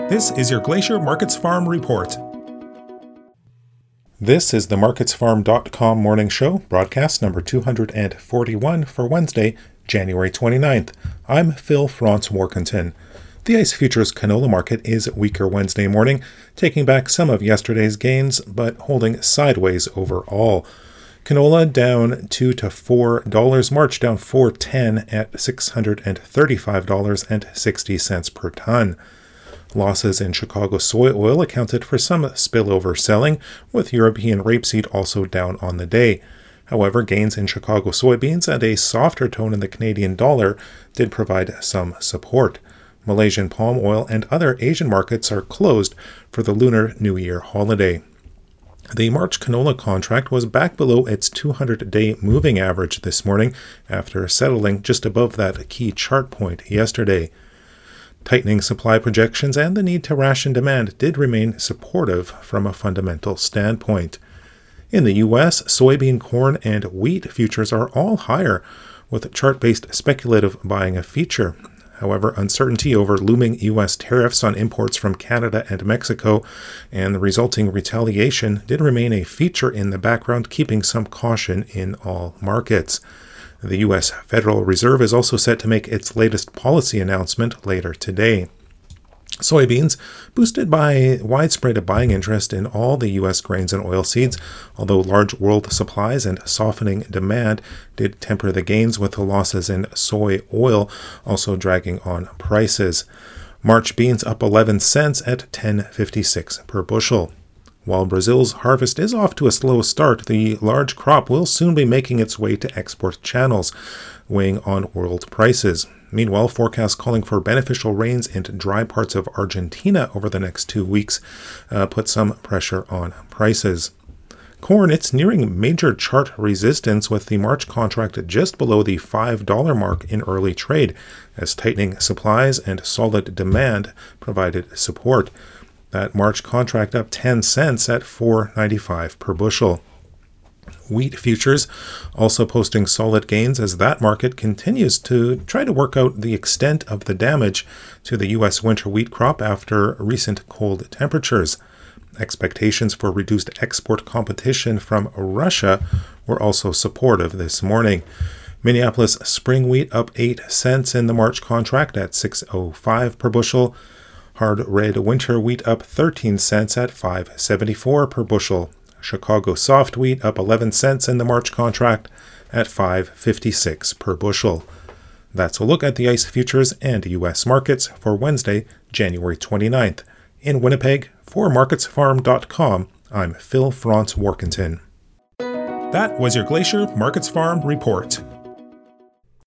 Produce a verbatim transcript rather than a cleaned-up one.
This is your Glacier Markets Farm Report. This is the markets farm dot com morning show, broadcast number two hundred forty-one for Wednesday, January twenty-ninth. I'm Phil Franz Warkentin. The ICE Futures canola market is weaker Wednesday morning, taking back some of yesterday's gains, but holding sideways overall. Canola down two to four dollars, March down four ten at six hundred thirty-five dollars and sixty cents per ton. Losses in Chicago soy oil accounted for some spillover selling, with European rapeseed also down on the day. However, gains in Chicago soybeans and a softer tone in the Canadian dollar did provide some support. Malaysian palm oil and other Asian markets are closed for the Lunar New Year holiday. The March canola contract was back below its two hundred day moving average this morning after settling just above that key chart point yesterday. Tightening supply projections and the need to ration demand did remain supportive from a fundamental standpoint. In the U S, soybean, corn, and wheat futures are all higher, with chart-based speculative buying a feature. However, uncertainty over looming U S tariffs on imports from Canada and Mexico and the resulting retaliation did remain a feature in the background, keeping some caution in all markets. The U S Federal Reserve is also set to make its latest policy announcement later today. Soybeans, boosted by widespread buying interest in all the U S grains and oilseeds, although large world supplies and softening demand did temper the gains, with the losses in soy oil also dragging on prices. March beans up eleven cents at ten fifty-six per bushel. While Brazil's harvest is off to a slow start, the large crop will soon be making its way to export channels, weighing on world prices. Meanwhile, forecasts calling for beneficial rains in dry parts of Argentina over the next two weeks uh, put some pressure on prices. Corn, it's nearing major chart resistance, with the March contract just below the five dollars mark in early trade, as tightening supplies and solid demand provided support. That March contract up ten cents at four ninety-five per bushel. Wheat futures also posting solid gains as that market continues to try to work out the extent of the damage to the U S winter wheat crop after recent cold temperatures. Expectations for reduced export competition from Russia were also supportive this morning. Minneapolis spring wheat up eight cents in the March contract at six oh five per bushel. Hard red winter wheat up thirteen cents at five seventy-four per bushel. Chicago soft wheat up eleven cents in the March contract at five fifty-six per bushel. That's a look at the ICE futures and U S markets for Wednesday, January twenty-ninth. In Winnipeg, for markets farm dot com, I'm Phil Franz Warkentin. That was your Glacier Markets Farm Report.